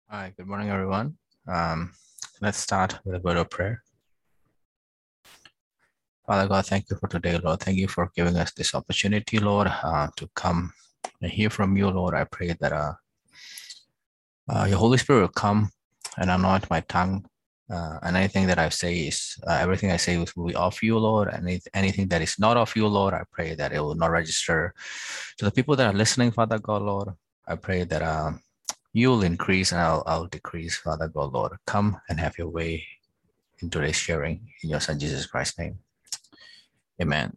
Hi, good morning, everyone. Um, let's start with a word of prayer. Father God, thank you for today, Lord. Thank you for giving us this opportunity, Lord, to come and hear from you, Lord. I pray that your Holy Spirit will come and anoint my tongue. And anything that I say is, everything I say will be of you, Lord. And anything that is not of you, Lord, I pray that it will not register. To the people that are listening, Father God, Lord, I pray that you will increase and I'll decrease, Father God, Lord. Come and have your way in today's sharing in your Son Jesus Christ's name. Amen.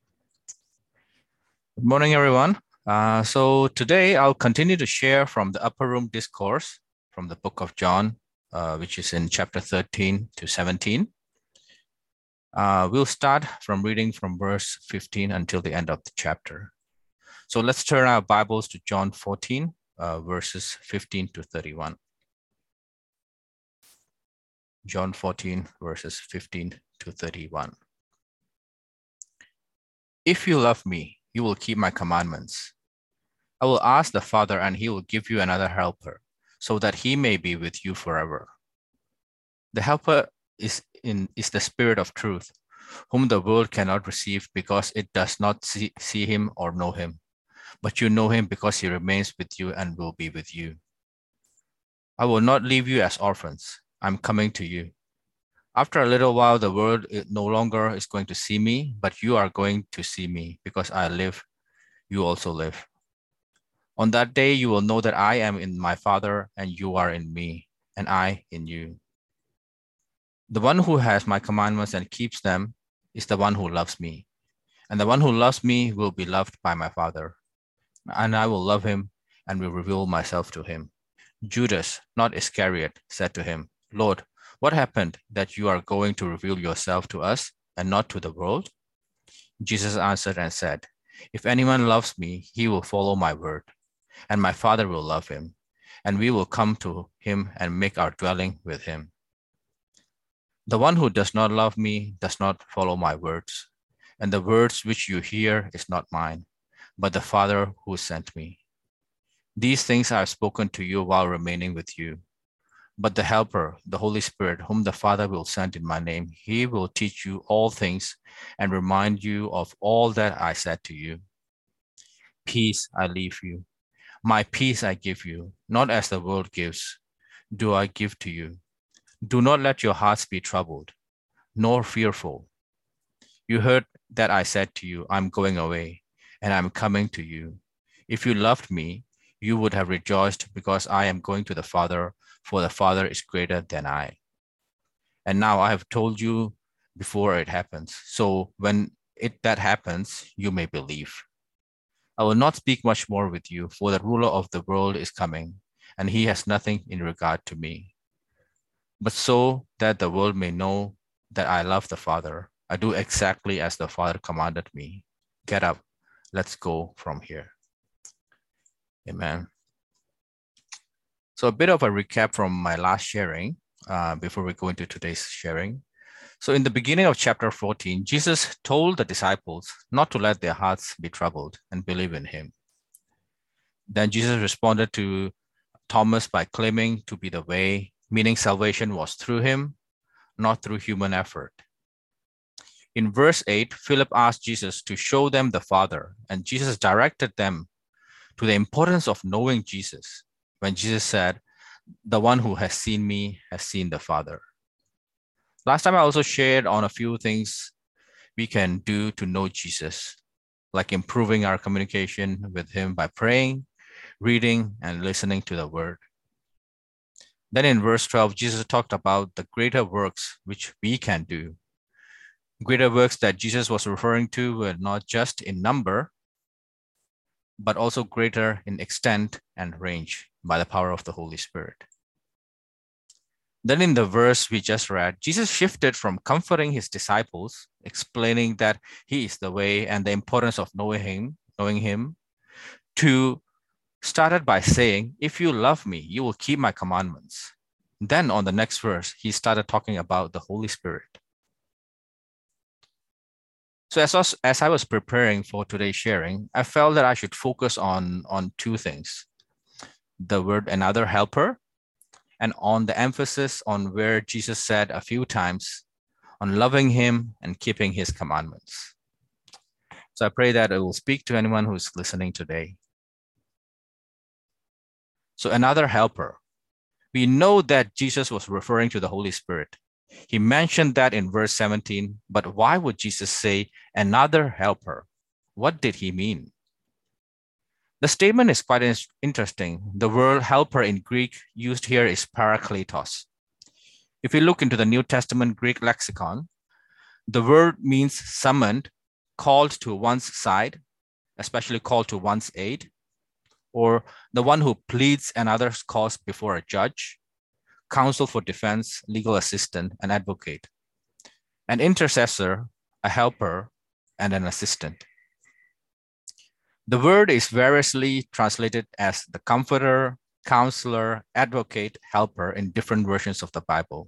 Good morning, everyone. So today I'll continue to share from the Upper Room Discourse from the book of John, which is in chapter 13 to 17. We'll start from reading from verse 15 until the end of the chapter. So let's turn our Bibles to John 14, verses 15 to 31. John 14, verses 15 to 31. If you love me, you will keep my commandments. I will ask the Father, and he will give you another helper, so that he may be with you forever. The helper is the Spirit of truth, whom the world cannot receive because it does not see him or know him. But you know him because he remains with you and will be with you. I will not leave you as orphans. I'm coming to you. After a little while, the world no longer is going to see me, but you are going to see me, because I live, you also live. On that day, you will know that I am in my Father, and you are in me, and I in you. The one who has my commandments and keeps them is the one who loves me. And the one who loves me will be loved by my Father. And I will love him and will reveal myself to him. Judas, not Iscariot, said to him, Lord, what happened that you are going to reveal yourself to us and not to the world? Jesus answered and said, If anyone loves me, he will follow my word, and my Father will love him, and we will come to him and make our dwelling with him. The one who does not love me does not follow my words, and the words which you hear is not mine, but the Father who sent me. These things I have spoken to you while remaining with you. But the Helper, the Holy Spirit, whom the Father will send in my name, he will teach you all things and remind you of all that I said to you. Peace I leave you. My peace I give you, not as the world gives, do I give to you. Do not let your hearts be troubled, nor fearful. You heard that I said to you, I'm going away, and I'm coming to you. If you loved me, you would have rejoiced because I am going to the Father, for the Father is greater than I. And now I have told you before it happens, so when that happens, you may believe. I will not speak much more with you, for the ruler of the world is coming, and he has nothing in regard to me. But so that the world may know that I love the Father, I do exactly as the Father commanded me. Get up, let's go from here. Amen. So a bit of a recap from my last sharing before we go into today's sharing. So in the beginning of chapter 14, Jesus told the disciples not to let their hearts be troubled and believe in him. Then Jesus responded to Thomas by claiming to be the way, meaning salvation was through him, not through human effort. In verse 8, Philip asked Jesus to show them the Father, and Jesus directed them to the importance of knowing Jesus when Jesus said, the one who has seen me has seen the Father. Last time I also shared on a few things we can do to know Jesus, like improving our communication with him by praying, reading, and listening to the word. Then in verse 12, Jesus talked about the greater works which we can do. Greater works that Jesus was referring to were not just in number, but also greater in extent and range by the power of the Holy Spirit. Then in the verse we just read, Jesus shifted from comforting his disciples, explaining that he is the way and the importance of knowing him, to started by saying, if you love me, you will keep my commandments. Then on the next verse, he started talking about the Holy Spirit. So as I was preparing for today's sharing, I felt that I should focus on two things. The word another helper and on the emphasis on where Jesus said a few times on loving him and keeping his commandments. So I pray that it will speak to anyone who's listening today. So another helper. We know that Jesus was referring to the Holy Spirit. He mentioned that in verse 17, but why would Jesus say another helper? What did he mean? The statement is quite interesting. The word helper in Greek used here is parakletos. If you look into the New Testament Greek lexicon, the word means summoned, called to one's side, especially called to one's aid, or the one who pleads another's cause before a judge, counsel for defense, legal assistant, an advocate, an intercessor, a helper, and an assistant. The word is variously translated as the comforter, counselor, advocate, helper in different versions of the Bible.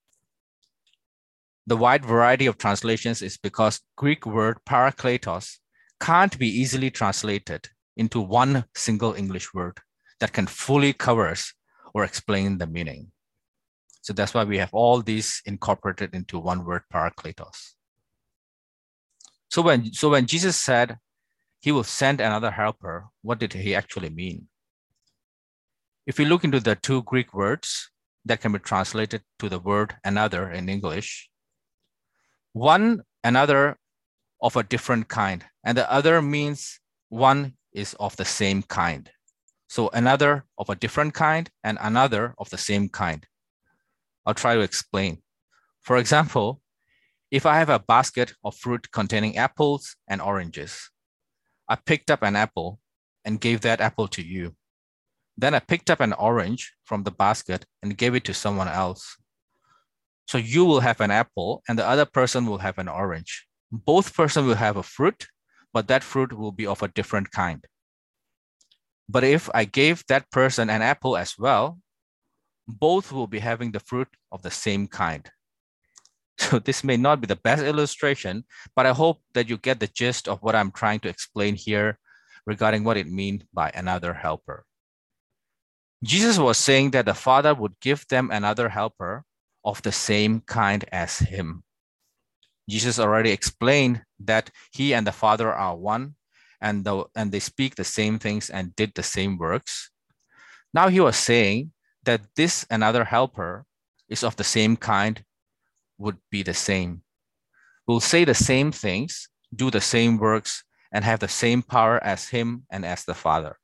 The wide variety of translations is because Greek word parakletos can't be easily translated into one single English word that can fully cover or explain the meaning. So that's why we have all these incorporated into one word, parakletos. So when Jesus said he will send another helper, what did he actually mean? If we look into the two Greek words that can be translated to the word another in English, one, another of a different kind, and the other means one is of the same kind. So another of a different kind and another of the same kind. I'll try to explain. For example, if I have a basket of fruit containing apples and oranges, I picked up an apple and gave that apple to you. Then I picked up an orange from the basket and gave it to someone else. So you will have an apple and the other person will have an orange. Both persons will have a fruit, but that fruit will be of a different kind. But if I gave that person an apple as well, both will be having the fruit of the same kind. So this may not be the best illustration, but I hope that you get the gist of what I'm trying to explain here regarding what it means by another helper. Jesus was saying that the Father would give them another helper of the same kind as him. Jesus already explained that he and the Father are one, and they speak the same things and did the same works. Now he was saying that this another helper is of the same kind, would be the same, will say the same things, do the same works, and have the same power as him and as the Father.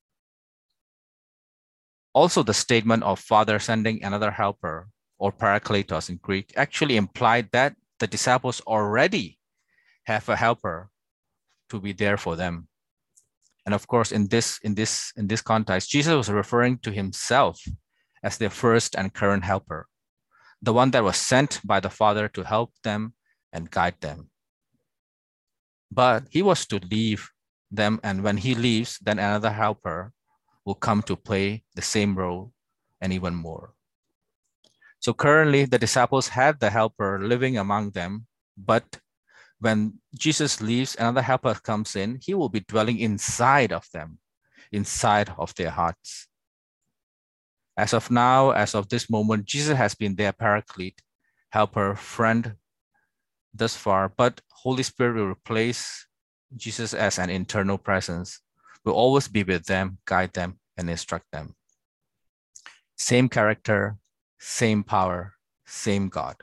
Also, the statement of Father sending another helper, or parakletos in Greek, actually implied that the disciples already have a helper to be there for them. And of course, in this context, Jesus was referring to himself as their first and current helper, the one that was sent by the Father to help them and guide them. But he was to leave them, and when he leaves, then another helper will come to play the same role and even more. So currently, the disciples had the helper living among them, but when Jesus leaves, another helper comes in, he will be dwelling inside of them, inside of their hearts. As of now, as of this moment, Jesus has been their paraclete, helper, friend thus far, but Holy Spirit will replace Jesus as an internal presence, will always be with them, guide them, and instruct them. Same character, same power, same God.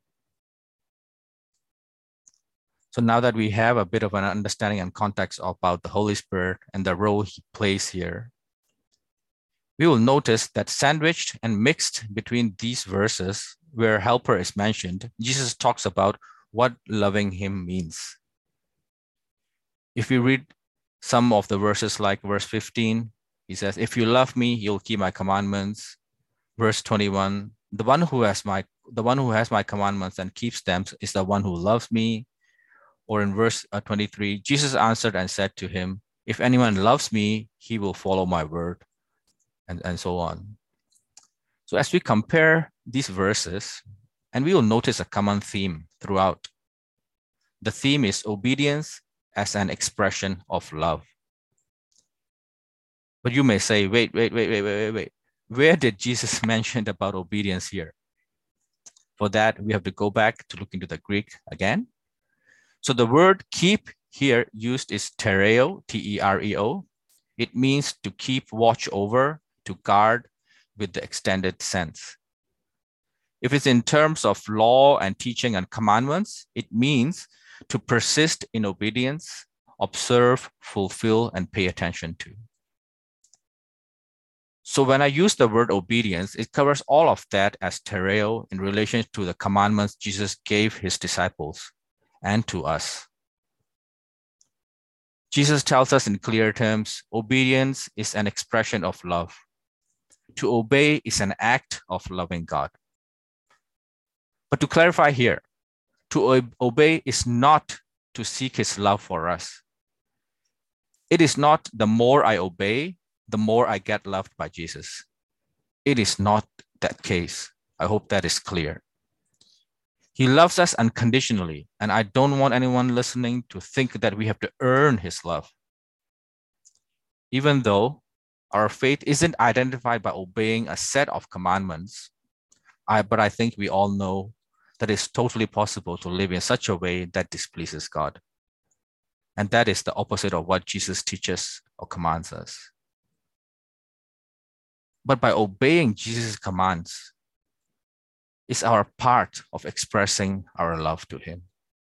So now that we have a bit of an understanding and context about the Holy Spirit and the role he plays here, we will notice that sandwiched and mixed between these verses where helper is mentioned, Jesus talks about what loving him means. If we read some of the verses like verse 15, he says, if you love me, you'll keep my commandments. Verse 21, the one who has my commandments and keeps them is the one who loves me. Or in verse 23, Jesus answered and said to him, if anyone loves me, he will follow my word, and so on. So as we compare these verses, and we will notice a common theme throughout. The theme is obedience as an expression of love. But you may say, wait. Where did Jesus mention about obedience here? For that, we have to go back to look into the Greek again. So the word keep here used is tereo, T-E-R-E-O. It means to keep watch over, to guard with the extended sense. If it's in terms of law and teaching and commandments, it means to persist in obedience, observe, fulfill, and pay attention to. So when I use the word obedience, it covers all of that as tereo in relation to the commandments Jesus gave his disciples and to us. Jesus tells us in clear terms, obedience is an expression of love. To obey is an act of loving God. But to clarify here, to obey is not to seek his love for us. It is not the more I obey, the more I get loved by Jesus. It is not that case. I hope that is clear. He loves us unconditionally, and I don't want anyone listening to think that we have to earn his love. Even though our faith isn't identified by obeying a set of commandments, but I think we all know that it's totally possible to live in such a way that displeases God. And that is the opposite of what Jesus teaches or commands us. But by obeying Jesus' commands is our part of expressing our love to him.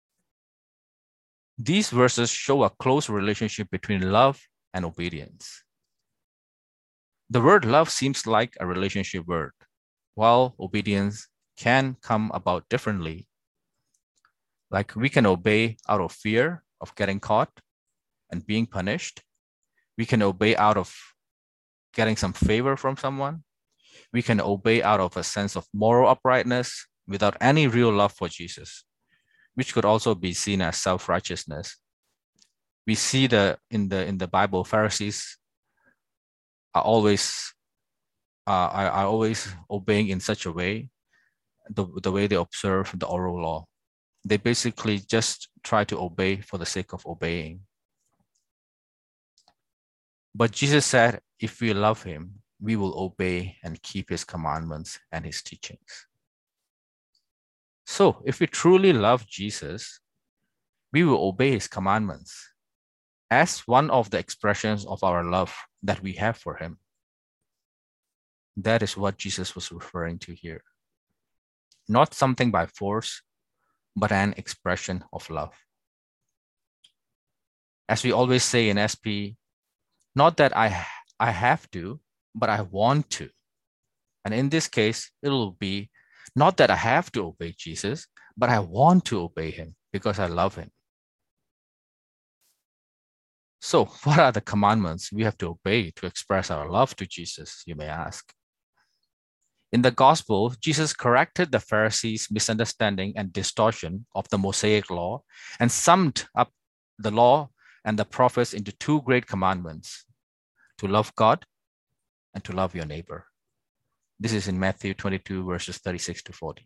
These verses show a close relationship between love and obedience. The word love seems like a relationship word, while obedience can come about differently. Like we can obey out of fear of getting caught and being punished. We can obey out of getting some favor from someone. We can obey out of a sense of moral uprightness without any real love for Jesus, which could also be seen as self-righteousness. We see in the Bible, Pharisees are always obeying in such a way, the way they observe the oral law. They basically just try to obey for the sake of obeying. But Jesus said, if we love him, we will obey and keep his commandments and his teachings. So if we truly love Jesus, we will obey his commandments as one of the expressions of our love that we have for him. That is what Jesus was referring to here. Not something by force, but an expression of love. As we always say in SP, not that I have to, but I want to. And in this case, it will be not that I have to obey Jesus, but I want to obey him because I love him. So what are the commandments we have to obey to express our love to Jesus, you may ask? In the gospel, Jesus corrected the Pharisees' misunderstanding and distortion of the Mosaic law and summed up the law and the prophets into two great commandments: to love God and to love your neighbor. This is in Matthew 22, verses 36 to 40.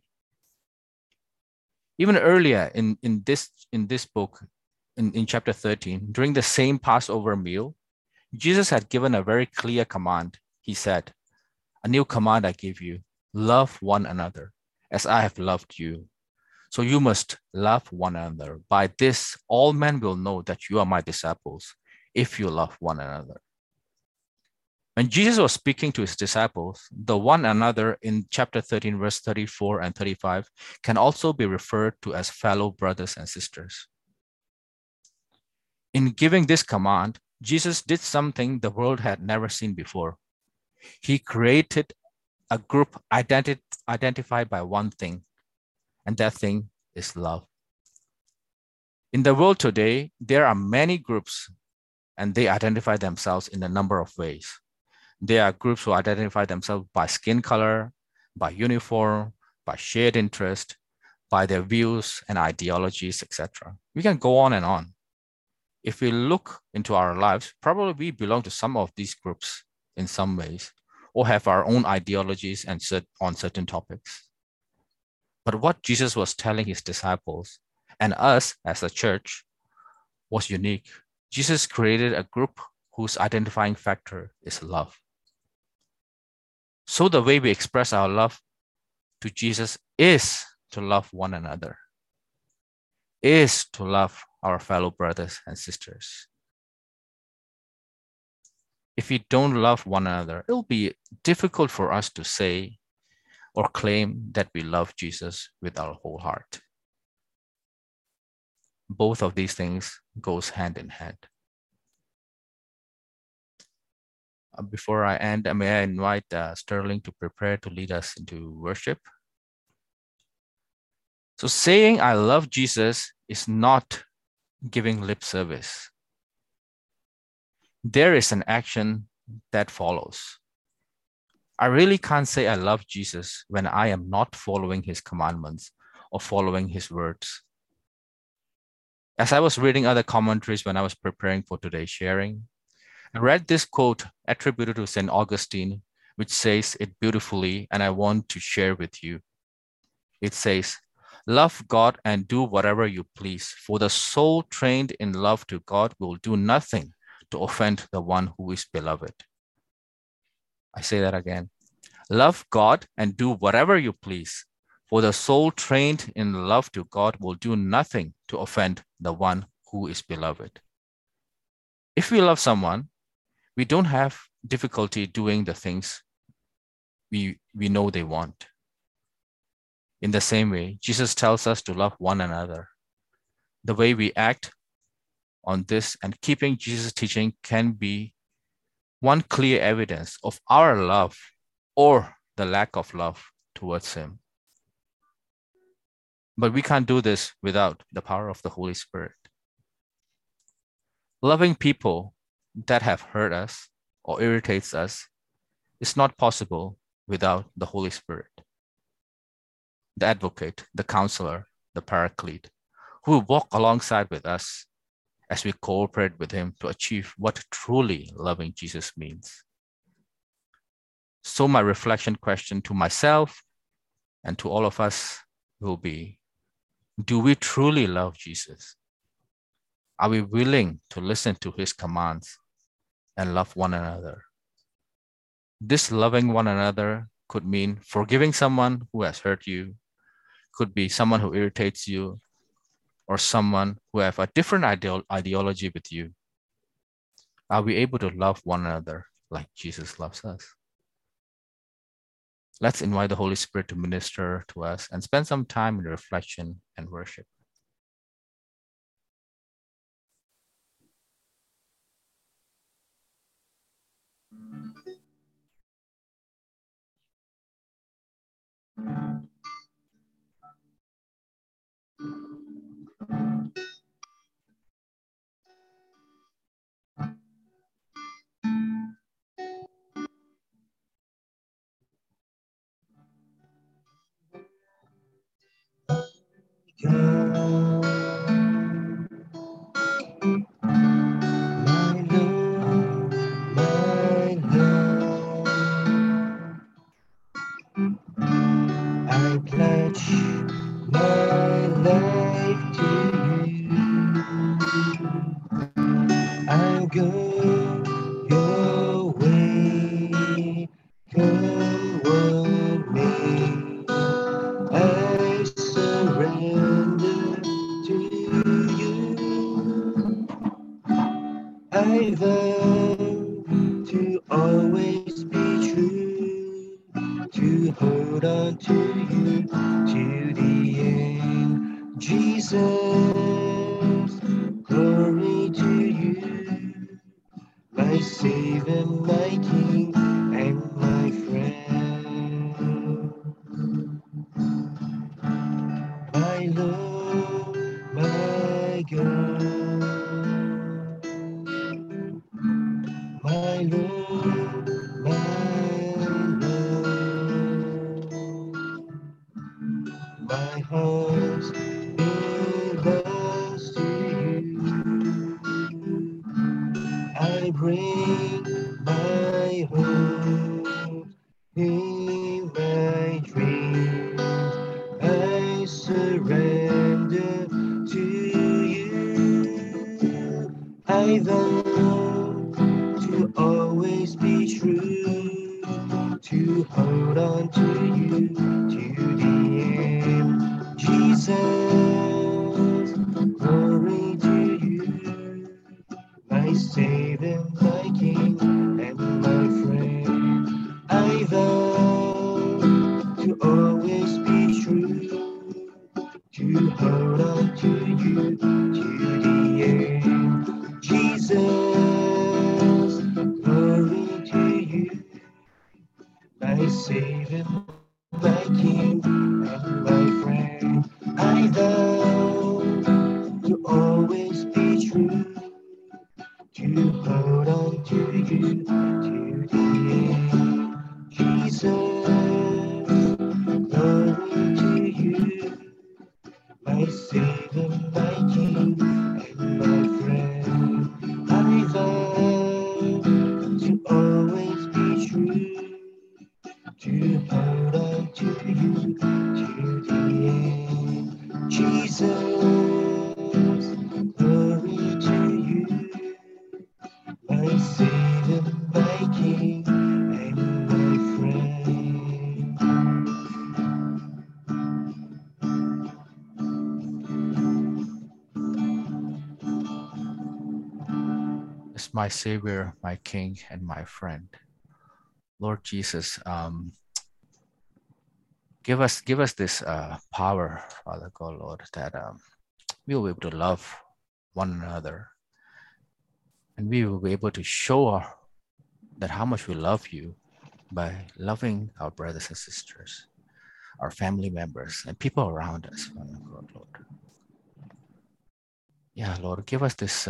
Even earlier in this book, in chapter 13, during the same Passover meal, Jesus had given a very clear command. He said, "A new command I give you, love one another as I have loved you. So you must love one another. By this, all men will know that you are my disciples, if you love one another." When Jesus was speaking to his disciples, the one another in chapter 13, verse 34 and 35 can also be referred to as fellow brothers and sisters. In giving this command, Jesus did something the world had never seen before. He created a group identified by one thing, and that thing is love. In the world today, there are many groups, and they identify themselves in a number of ways. There are groups who identify themselves by skin color, by uniform, by shared interest, by their views and ideologies, etc. We can go on and on. If we look into our lives, probably we belong to some of these groups in some ways, or have our own ideologies and on certain topics. But what Jesus was telling his disciples and us as a church was unique. Jesus created a group whose identifying factor is love. So the way we express our love to Jesus is to love one another, is to love our fellow brothers and sisters. If we don't love one another, it'll be difficult for us to say or claim that we love Jesus with our whole heart. Both of these things goes hand in hand. Before I end, may I invite Sterling to prepare to lead us into worship. So saying I love Jesus is not giving lip service. There is an action that follows. I really can't say I love Jesus when I am not following his commandments or following his words. As I was reading other commentaries when I was preparing for today's sharing, I read this quote attributed to St. Augustine, which says it beautifully, and I want to share with you. It says, "Love God and do whatever you please, for the soul trained in love to God will do nothing to offend the one who is beloved." I say that again. Love God and do whatever you please, for the soul trained in love to God will do nothing to offend the one who is beloved. If we love someone, we don't have difficulty doing the things we know they want. In the same way, Jesus tells us to love one another. The way we act on this and keeping Jesus' teaching can be one clear evidence of our love or the lack of love towards him. But we can't do this without the power of the Holy Spirit. Loving people that have hurt us or irritates us is not possible without the Holy Spirit, the advocate, the counselor, the paraclete, who will walk alongside with us as we cooperate with him to achieve what truly loving Jesus means. So my reflection question to myself and to all of us will be, do we truly love Jesus? Are we willing to listen to his commands and love one another? This loving one another could mean forgiving someone who has hurt you, could be someone who irritates you, or someone who have a different ideology with you. Are we able to love one another like Jesus loves us? Let's invite the Holy Spirit to minister to us and spend some time in reflection and worship. I pledge my life to you. I'll go your way, come what may. I surrender to you. I vow to always be true, to hold on to you to the end. Jesus, glory to you, my Savior, my King, and my friend. My Lord, my God, my Lord, my Lord. My heart belongs to you. I bring my hope in my dreams. I surrender to you. I vow to always be true, to hold on to you to the end. Jesus, glory to you, my Savior, my King, and my friend. I vow to always be true, to hold on to you to the end. Jesus, glory to you, my Savior, my King, and my friend. I vow to always be true, to hold on to you to the end. Jesus, glory to you, my Savior, my King, and my friend. I vow to always be true, to hold on to you to the end. Jesus, glory to you, my Savior, my King, and my friend. As my Savior, my King, and my friend. Lord Jesus, give us this power, Father God, Lord, that we will be able to love one another, and we will be able to show that how much we love you by loving our brothers and sisters, our family members, and people around us, Father God, Lord. Yeah, Lord, give us this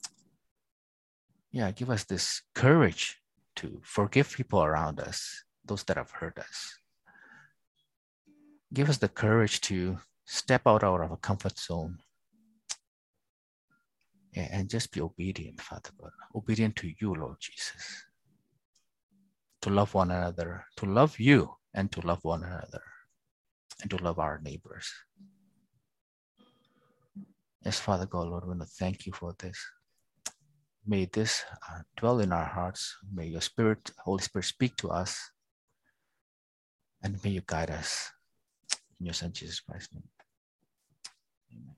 courage to forgive people around us, those that have hurt us. Give us the courage to step out of our comfort zone and just be obedient, Father God, obedient to you, Lord Jesus, to love one another, to love you and to love one another, and to love our neighbors. Yes, Father God, Lord, I want to thank you for this. May this dwell in our hearts. May your Spirit, Holy Spirit, speak to us, and may you guide us. In your Son, Jesus Christ's name. Amen.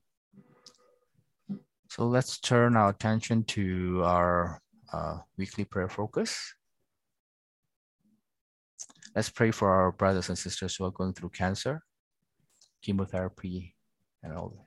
So let's turn our attention to our weekly prayer focus. Let's pray for our brothers and sisters who are going through cancer, chemotherapy, and all that.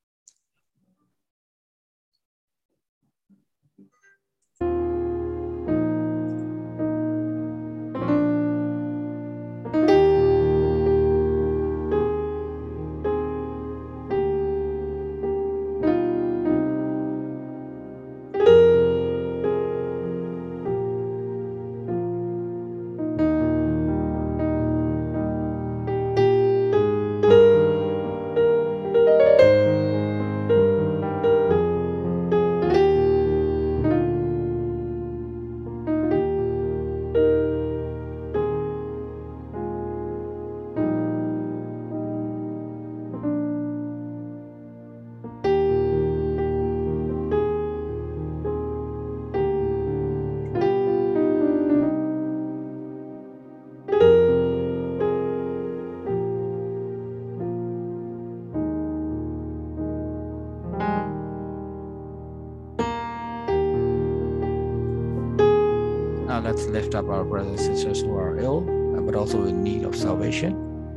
Now let's lift up our brothers and sisters who are ill, but also in need of salvation.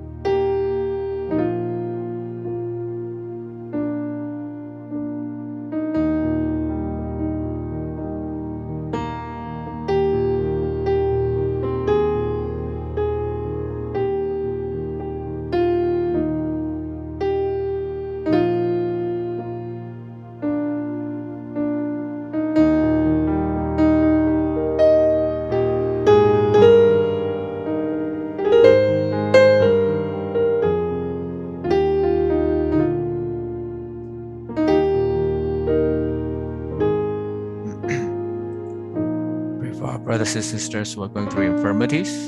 Pray for our brothers and sisters who are going through infirmities.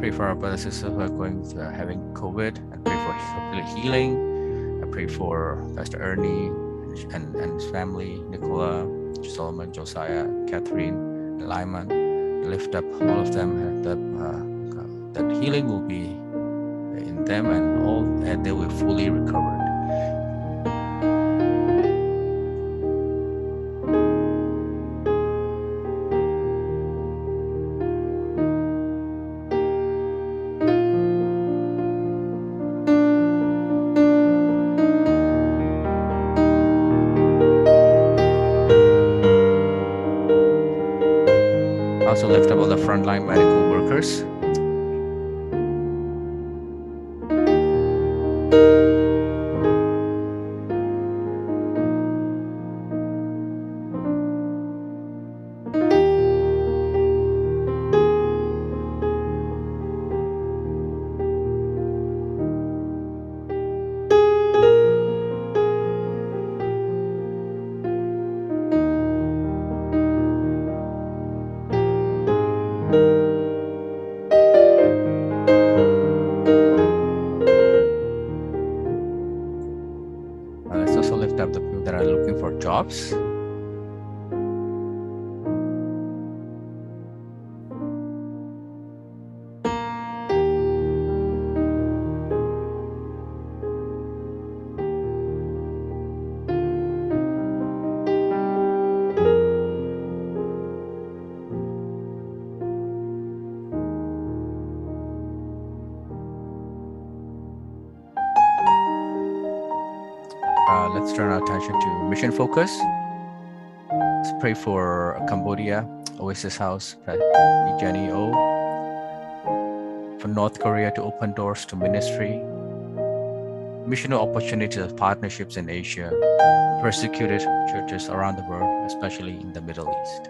pray for our brothers and sisters who are having COVID, and pray for complete healing. I pray for Pastor Ernie and his family, Nicola, Solomon, Josiah, Catherine, and Lyman. Lift up all of them, and that healing will be in them, and they will fully recover. Also lift up all the frontline medical workers. Let's also lift up the people that are looking for jobs. Let's turn our attention to mission focus. Let's pray for Cambodia, Oasis House, Jenny O. For North Korea to open doors to ministry. Missional opportunities of partnerships in Asia. Persecuted churches around the world, especially in the Middle East.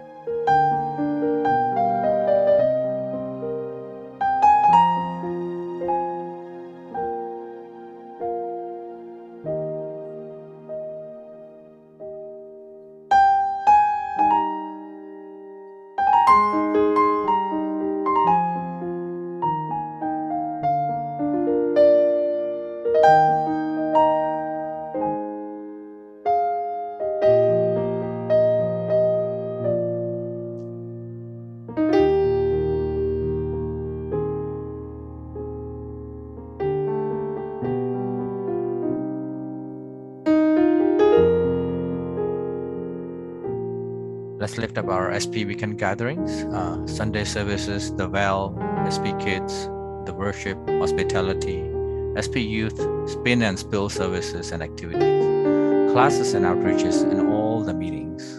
Let's lift up our SP weekend gatherings, Sunday services, the Well, SP Kids, the Worship, Hospitality, SP Youth, Spin and Spill services and activities, classes and outreaches, and all the meetings.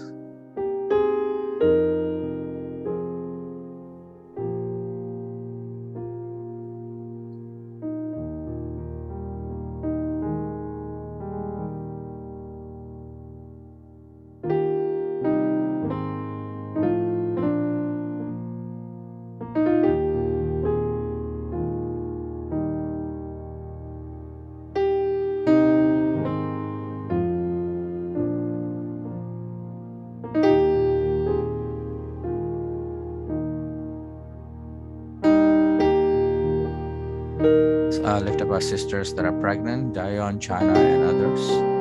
Lift up our sisters that are pregnant, Dion, China, and others.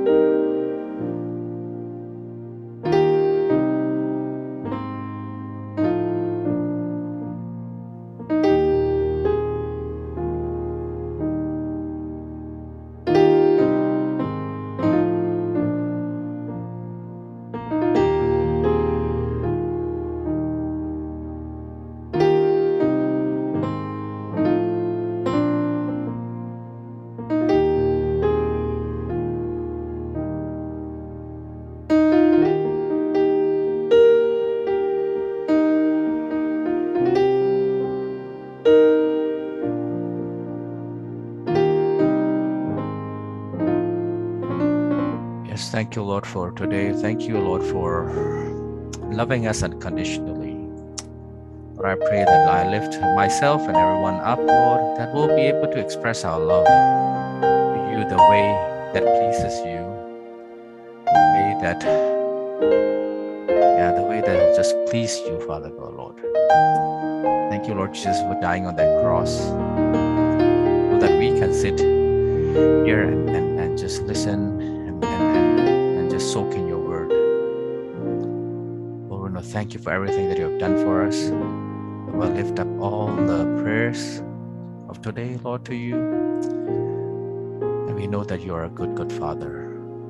Yes, thank you, Lord, for today. Thank you, Lord, for loving us unconditionally. Lord, I pray that I lift myself and everyone up, Lord, that we'll be able to express our love to you the way that pleases you, the way that the way that will just please you, Father God, Lord. Thank you, Lord Jesus, for dying on that cross, so that we can sit here and just listen and just soak in your word. Lord, we want to thank you for everything that you have done for us. We will lift up all the prayers of today, Lord, to you. And we know that you are a good, good Father.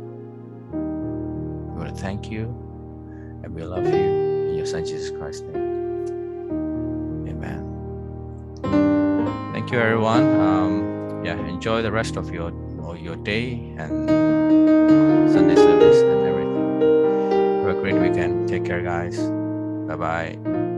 We want to thank you, and we love you in your Son Jesus Christ's name. Amen. Thank you, everyone. Enjoy the rest of your day and Sunday service and everything. Have a great weekend. Take care, guys. Bye-bye.